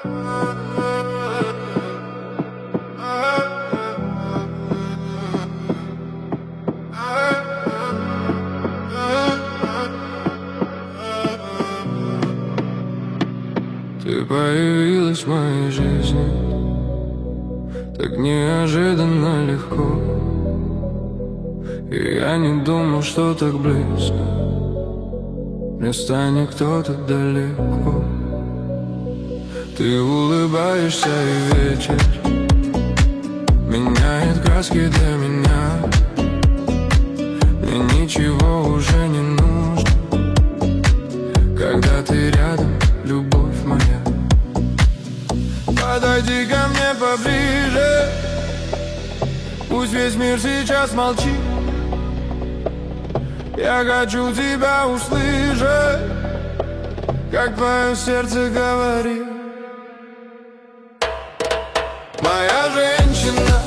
Ты появилась в моей жизни так неожиданно легко, и я не думал, что так близко мне станет кто-то далеко. Ты улыбаешься, и вечер меняет краски для меня. Мне ничего уже не нужно, когда ты рядом, любовь моя. Подойди ко мне поближе, пусть весь мир сейчас молчит. Я хочу тебя услышать, как твое сердце говорит. Моя женщина,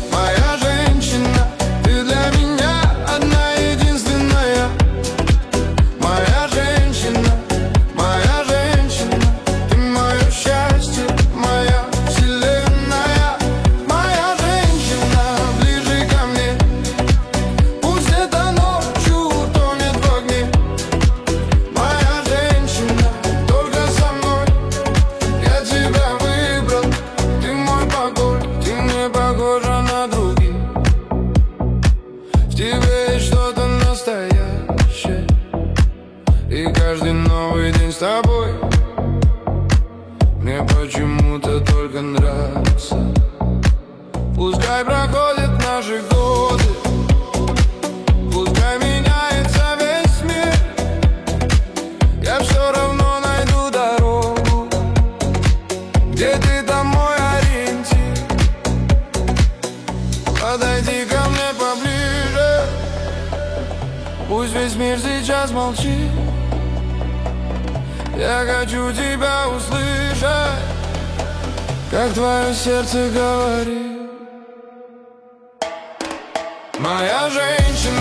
ты для меня одна единственная. Моя женщина, ты мое счастье, моя вселенная. Моя женщина, ближе ко мне, пусть это ночью тонет в огне. Моя женщина, только со мной, я тебя выбрал. Ты мой покой, ты не похожа на других. В тебе есть что-то настоящее, и каждый новый день с тобой мне почему-то только нравится. Пускай проходят наши годы, пускай меняется весь мир, я все равно найду дорогу. Где ты, там мой ориентир. Подойди ко мне поближе, пусть весь мир сейчас молчит. Я хочу тебя услышать, как твое сердце говорит. Моя женщина,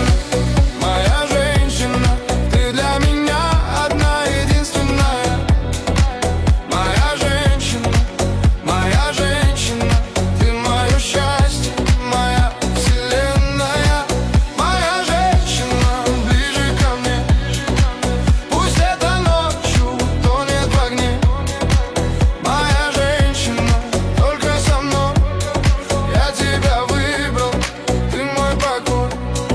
ты для меня одна единственная. Моя женщина, ты мое счастье, моя вселенная. Моя женщина, ближе ко мне, пусть это ночью тонет в огне. Моя женщина, только со мной, я тебя выбрал. Ты мой покой.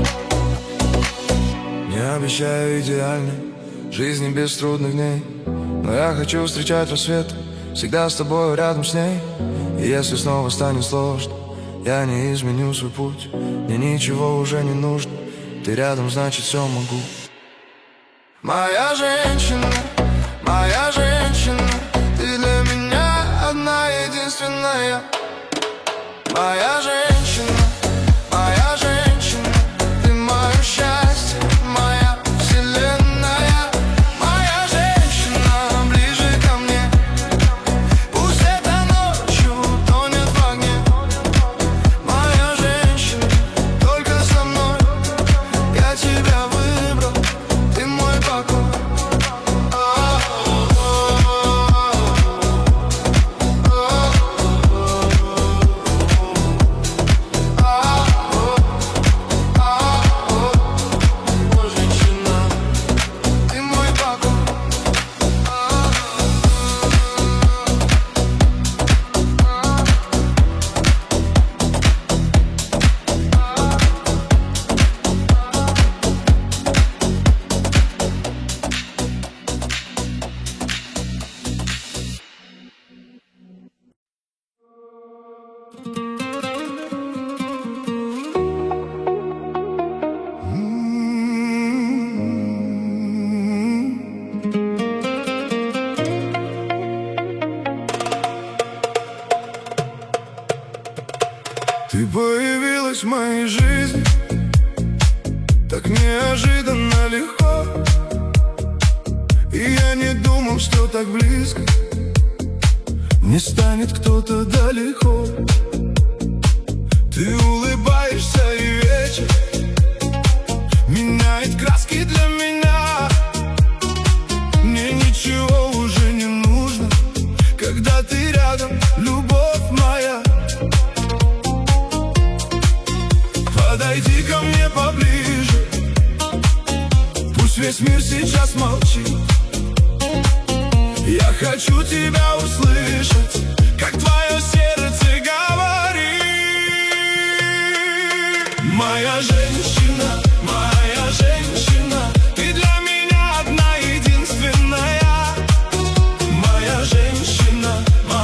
Не обещаю идеальной жизни без трудных дней, но я хочу встречать рассвет всегда с тобой, рядом с ней. И если снова станет сложно, я не изменю свой путь. Мне ничего уже не нужно, ты рядом, значит все могу. Моя женщина, ты для меня одна единственная. Моя женщина, ты мое счастье, моя вселенная. Моя женщина, ближе ко мне, пусть это ночью тонет в огне. Моя женщина, только со мной, я тебя выбрал. Ты мой покой. Ты появилась в моей жизни так неожиданно легко, и я не думал, что так близко не станет кто-то далеко. Ты улыбаешься, и вечер меняет краски для меня. Мне ничего уже не нужно, когда ты рядом. весь мир сейчас молчит. Я хочу тебя услышать, как твое сердце говорит. Моя женщина, ты для меня одна единственная. Моя женщина,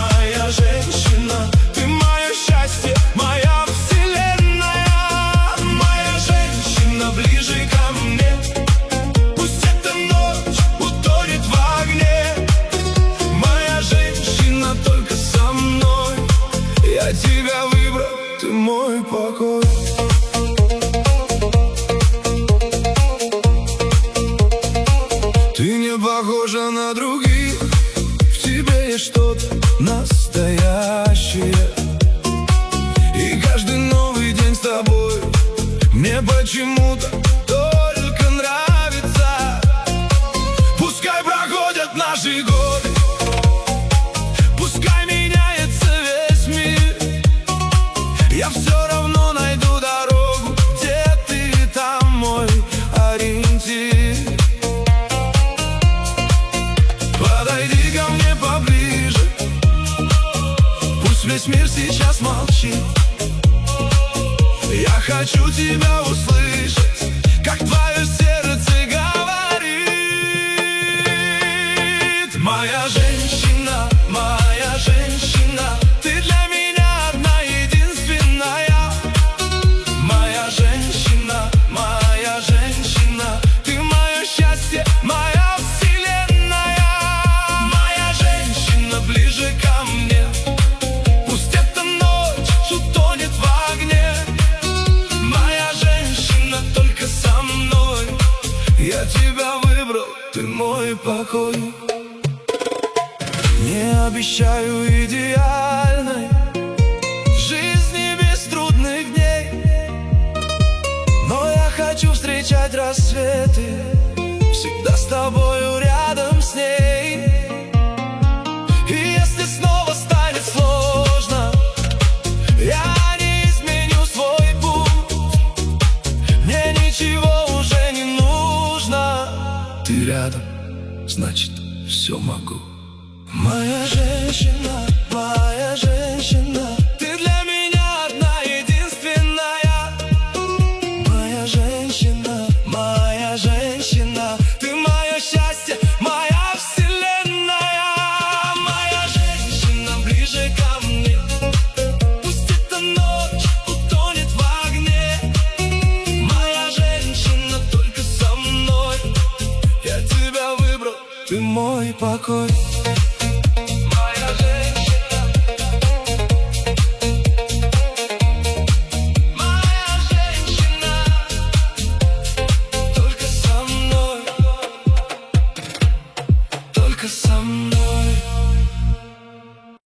ты мое счастье, моя вселенная. Моя женщина, ближе ко мне, пусть эта ночь утонет в огне. Моя женщина, только со мной, я тебя выбрал, ты мой покой. Ты не похожа на других, в тебе есть что-то настоящее. И каждый новый день с тобой мне почему-то только нравится. Пускай проходят наши годы, пускай меняется весь мир, я все равно найду дорогу, где ты, там мой ориентир. Подойди ко мне поближе, пусть весь мир сейчас молчит. Я хочу тебя услышать, как твое сердце говорит. Моя женщина, ты для меня одна единственная. Моя женщина, ты мое счастье, моя вселенная. Моя женщина, ближе ко мне, пусть эта ночь утонет в огне. Моя женщина, только со мной, я тебя выбрал, ты мой покой. Не обещаю идеальной жизни без трудных дней, но я хочу встречать рассветы всегда с тобою, рядом с ней. И если снова станет сложно, я не изменю свой путь. Мне ничего уже не нужно. Ты рядом, значит, все могу. Моя женщина, ты для меня одна единственная. Моя женщина, ты мое счастье, моя вселенная. Моя женщина, ближе ко мне, пусть эта ночь утонет в огне. Моя женщина, только со мной, я тебя выбрал, ты мой покой.